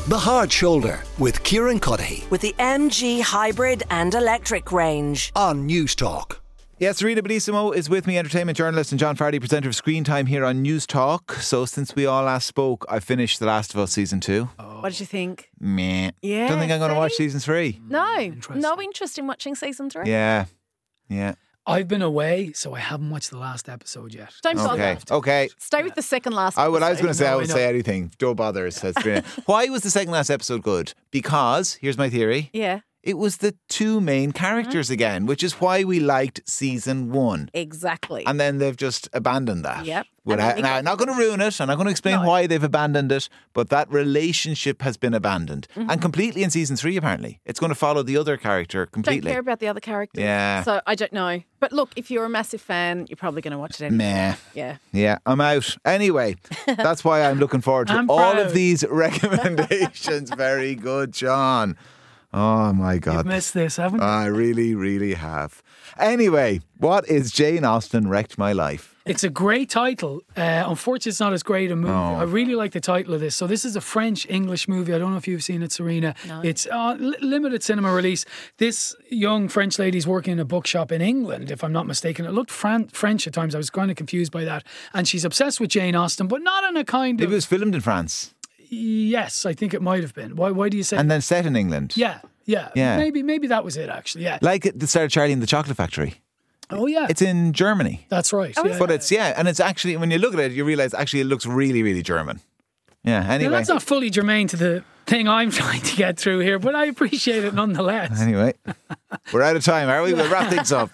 The Hard Shoulder with Kieran Cuddihy With the MG hybrid and electric range. on News Talk. Yes, Rita Bellissimo is with me, entertainment journalist, and John Fardy, presenter of Screen Time here on News Talk. So since we all last spoke, I finished The Last of Us Season 2. What did you think? Meh. Yeah, Don't think I'm going to watch see? Season 3. No interest in watching season 3. Yeah. I've been away, so I haven't watched the last episode yet. Don't bother. Okay. Stay with the second last. I was going to episode. say I No, would I know. say anything. Don't bother, says Serena. Why was the second last episode good? Because, here's my theory, Yeah, it was the two main characters again, which is why we liked Season 1. exactly. And then they've just abandoned that. Yep. Without, And then now, I'm not going to ruin it. I'm not going to explain No. why they've abandoned it, but that relationship has been abandoned. And completely in Season 3, apparently. It's going to follow the other character Don't completely. care about the other characters. Yeah. So I don't know. But look, if you're a massive fan, you're probably going to watch it anyway. Meh. Yeah. Yeah, I'm out. Anyway, that's why I'm looking forward to I'm all proud. of these recommendations. Very good, John. Oh, my God. You've missed this, haven't you? I really, really have. Anyway, what is Jane Austen Wrecked My Life? It's a great title. Unfortunately, it's not as great a movie. I really like the title of this. So this is a French-English movie. I don't know if you've seen it, Serena. No. It's limited cinema release. This young French lady's working in a bookshop in England, if I'm not mistaken. It looked French at times. I was kind of confused by that. And she's obsessed with Jane Austen, but not in a kind It of... was filmed in France Yes, I think it might have been. Why do you say... and then set in England. Yeah. Yeah. Maybe that was it, actually. Yeah. Like at the start of Charlie and the Chocolate Factory. Oh, yeah. It's in Germany. That's right. But it's, and it's actually, when you look at it, you realise actually it looks really, really German. Yeah, Now, anyway. that's not fully germane to the thing I'm trying to get through here, but I appreciate it nonetheless. Anyway, we're out of time, are we? We'll wrap things up.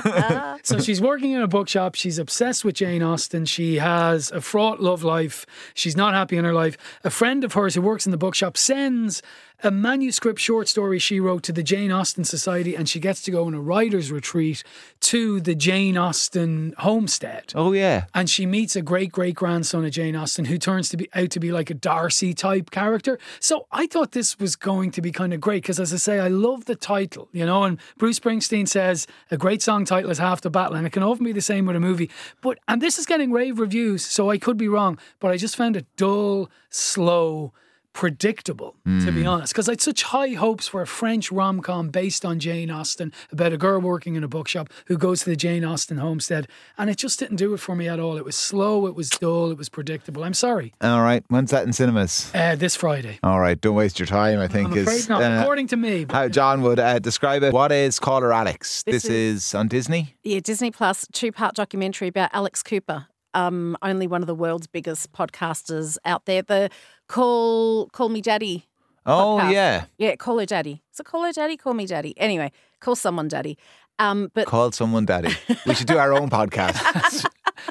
So she's working in a bookshop. She's obsessed with Jane Austen. She has a fraught love life. She's not happy in her life. A friend of hers who works in the bookshop sends a manuscript short story she wrote to the Jane Austen Society, and she gets to go on a writer's retreat to the Jane Austen homestead. Oh, yeah. And she meets a great-great-grandson of Jane Austen who turns out to be like a Darcy-type character. So I thought this was going to be kind of great because, as I say, I love the title, and Bruce Springsteen says a great song title is half the battle, and it can often be the same with a movie. And this is getting rave reviews, so I could be wrong, but I just found it dull, slow, predictable, to be honest, because I had such high hopes for a French rom-com based on Jane Austen about a girl working in a bookshop who goes to the Jane Austen homestead, and it just didn't do it for me at all. It was slow, it was dull, it was predictable. I'm sorry. All right. When's that in cinemas? This Friday. All right. Don't waste your time, I think. I'm afraid not, according to me. How John would describe it. What is Caller Alex? This is on Disney? Yeah, Disney Plus, 2-part documentary about Alex Cooper. Only one of the world's biggest podcasters out there. The Call Me Daddy. Oh, podcast. yeah. Yeah, Call Her Daddy. Is it Call Her Daddy? Call Me Daddy. Anyway, call someone Daddy. But Call someone daddy. We should do our own podcast.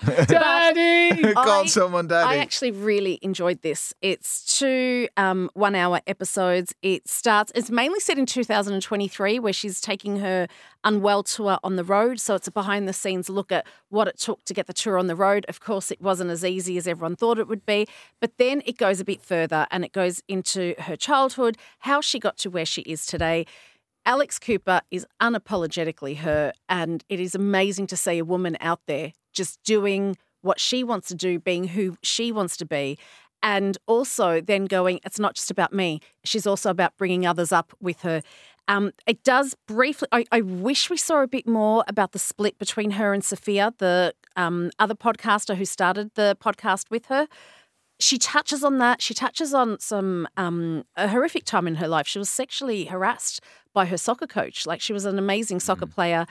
Daddy! Call someone daddy. I actually really enjoyed this. It's 2 1-hour episodes. It's mainly set in 2023, where she's taking her Unwell tour on the road. So it's a behind the scenes look at what it took to get the tour on the road. Of course, it wasn't as easy as everyone thought it would be. But then it goes a bit further and it goes into her childhood, how she got to where she is today. Alex Cooper is unapologetically her, and it is amazing to see a woman out there just doing what she wants to do, being who she wants to be, and also then going, it's not just about me. She's also about bringing others up with her. It does briefly, I wish we saw a bit more about the split between her and Sophia, the other podcaster who started the podcast with her. She touches on that. She touches on some a horrific time in her life. She was sexually harassed by her soccer coach. Like, she was an amazing soccer player.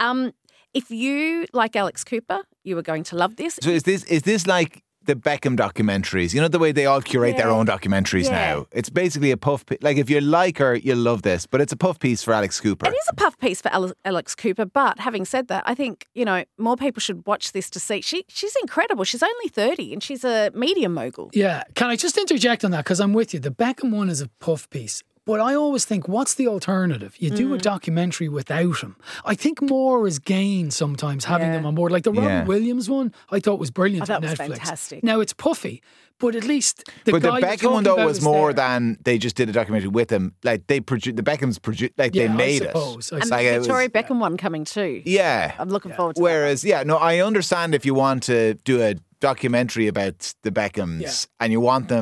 If you like Alex Cooper, you are going to love this. So is this like the Beckham documentaries? You know the way they all curate their own documentaries now? It's basically a puff piece. Like, if you like her, you'll love this, but it's a puff piece for Alex Cooper. It is a puff piece for Alex Cooper, but having said that, I think, more people should watch this to see. She's incredible. She's only 30 and she's a media mogul. Yeah. Can I just interject on that? Because I'm with you. The Beckham one is a puff piece. But I always think, what's the alternative? You do a documentary without him. I think more is gained sometimes having them on board. Like the Robin Williams one, I thought was brilliant on that Netflix. was fantastic. Now, it's puffy, but at least the But the guy you're Beckham one talking though about was is more there. than they just did a documentary with him. Like they produced the Beckhams produced, like they Yeah, I made suppose. it. And Like, the it was- Victoria Beckham one coming too. Yeah. I'm looking forward to that. Whereas, I understand if you want to do a documentary about the Beckhams and you want them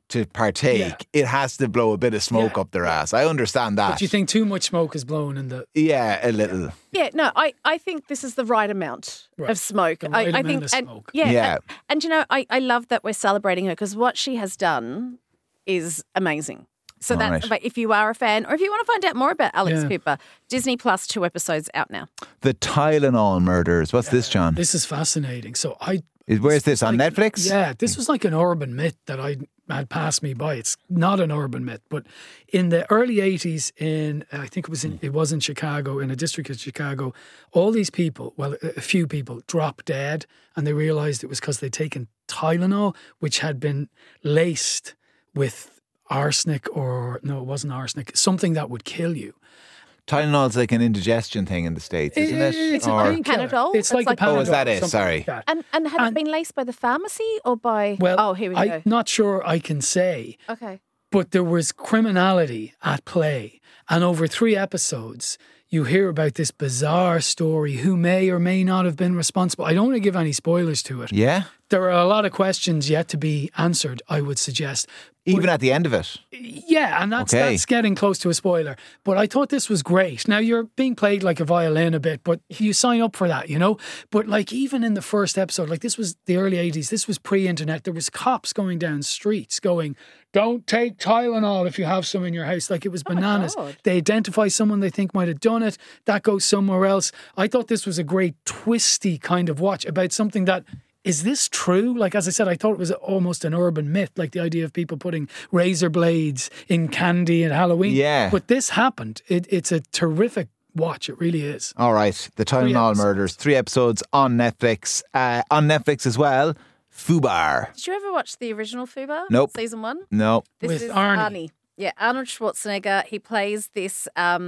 to partake, it has to blow a bit of smoke up their ass. I understand that. Do you think too much smoke is blowing in the... Yeah, a little. Yeah, no, I think this is the right amount of smoke. The right I amount think, of smoke. Yeah. And you know, I love that we're celebrating her because what she has done is amazing. So that's if you are a fan or if you want to find out more about Alex Cooper, Disney Plus, 2 episodes out now. The Tylenol murders. What's this, John? This is fascinating. So Where's this, on Netflix? Yeah, this was like an urban myth that I had passed me by. It's not an urban myth, but in the early 80s I think it was in Chicago, in a district of Chicago, all these people, well, a few people dropped dead, and they realized it was because they'd taken Tylenol, which had been laced with arsenic, or no, it wasn't arsenic, something that would kill you. Tylenol's like an indigestion thing in the States, isn't it? It's Or- a painkiller. Panadol? It's like a It's like- Panadol. Oh, is that it? something Sorry. like that. And had it been laced by the pharmacy or by... Well, here we go. I'm not sure I can say, Okay. but there was criminality at play. And over 3 episodes, you hear about this bizarre story, who may or may not have been responsible. I don't want to give any spoilers to it. Yeah? There are a lot of questions yet to be answered, I would suggest. Even at the end of it? Yeah, and that's Okay. getting close to a spoiler. But I thought this was great. Now, you're being played like a violin a bit, but you sign up for that, you know? But like even in the first episode, like this was the early 80s, this was pre-internet, there was cops going down streets going, don't take Tylenol if you have some in your house. Like it was bananas. God. They identify someone they think might have done it. That goes somewhere else. I thought this was a great twisty kind of watch about something that... Is this true? Like, as I said, I thought it was almost an urban myth, like the idea of people putting razor blades in candy at Halloween. Yeah. But this happened. It's a terrific watch. It really is. All right. The Tylenol episodes. murders. 3 episodes on Netflix. On Netflix as well, Fubar. Did you ever watch the original Fubar? Nope. Season 1? No. This With is Arnie. Yeah, Arnold Schwarzenegger. He plays this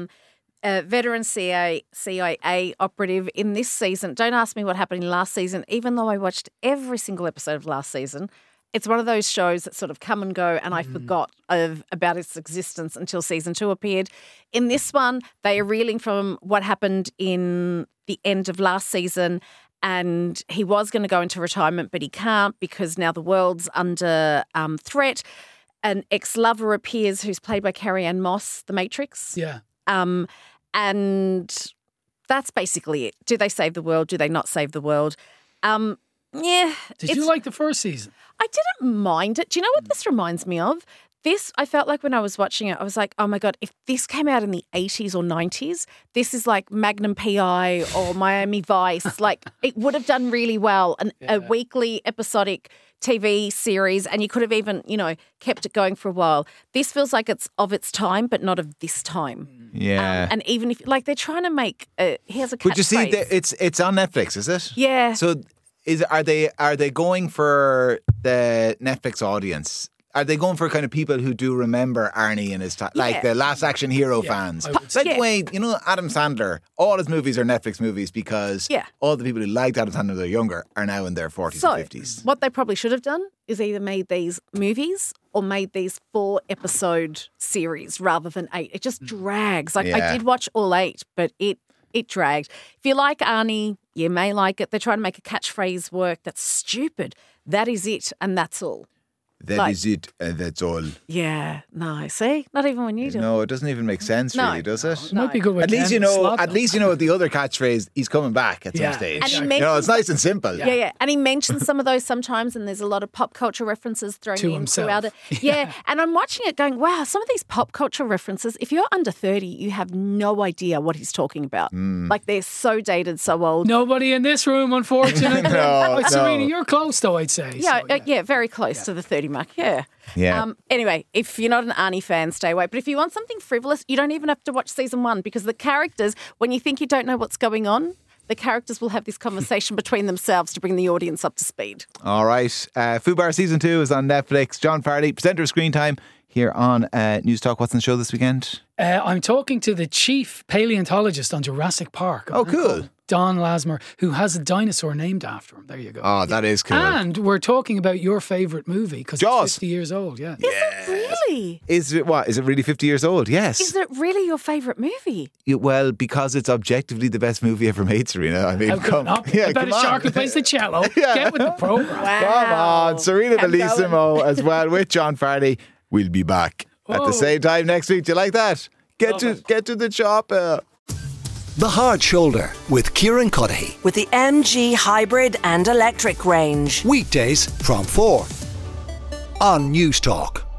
veteran CIA operative in this season. Don't ask me what happened in last season, even though I watched every single episode of last season. It's one of those shows that sort of come and go, and I forgot about its existence until season 2 appeared. In this one, they are reeling from what happened in the end of last season, and he was going to go into retirement, but he can't because now the world's under threat. An ex-lover appears who's played by Carrie-Anne Moss, The Matrix. Yeah. And that's basically it. Do they save the world? Do they not save the world? Yeah. Did you like the first season? I didn't mind it. Do you know what this reminds me of? This, I felt like when I was watching it, I was like, oh my God, if this came out in the 80s or 90s, this is like Magnum PI or Miami Vice. Like it would have done really well. A weekly episodic TV series, and you could have even, kept it going for a while. This feels like it's of its time, but not of this time. Yeah. And even if, like, they're trying to make, he has a catchphrase. But you see, it's on Netflix, is it? Yeah. So are they going for the Netflix audience? Are they going for kind of people who do remember Arnie and his time, like the Last Action Hero fans? I would It's like the way, Adam Sandler, all his movies are Netflix movies because all the people who liked Adam Sandler when they were younger are now in their 40s and 50s. What they probably should have done is either made these movies or made these 4-episode series rather than 8. It just drags. Like I did watch all 8, but it dragged. If you like Arnie, you may like it. They're trying to make a catchphrase work that's stupid. That is it, and that's all. That is it, and that's all. Yeah, no, see? Not even when you do. No, it doesn't even make sense, No. really, does it? It might be good with At least Ken you know. Slott, At though. least you know the other catchphrase. He's coming back at some Yeah. stage. And he It's mentions- nice and simple. Yeah. And he mentions some of those sometimes, and there's a lot of pop culture references thrown To in himself. throughout it. Yeah. And I'm watching it going, wow, some of these pop culture references, if you're under 30, you have no idea what he's talking about. Like they're so dated, so old. Nobody in this room, unfortunately. No, Serena, no. you're close though, I'd say. Yeah, So, very close to the 30 mark. Yeah. Yeah. Anyway, if you're not an Arnie fan, stay away. But if you want something frivolous, you don't even have to watch season 1 because the characters, when you think you don't know what's going on, the characters will have this conversation between themselves to bring the audience up to speed. All right. Fubar Season 2 is on Netflix. John Farley, presenter of Screen Time here on News Talk. What's on the show this weekend? I'm talking to the chief paleontologist on Jurassic Park. Oh, cool. Don Lasmer, who has a dinosaur named after him. There you go. Oh, that is cool. And we're talking about your favourite movie because Jaws. it's 50 years old. Yeah. Is it really? Is it what? Is it really 50 years old? Yes. Is it really your favourite movie? Well, because it's objectively the best movie ever made, Serena. I mean, How could it not be? I bet a shark who plays the cello. Get with the programme. Come on. Serena Bellissimo as well with John Farley. We'll be back at the same time next week. Do you like that? Get to the chopper. The Hard Shoulder with Kieran Cuddihy. With the MG hybrid and electric range. Weekdays from 4 on News Talk.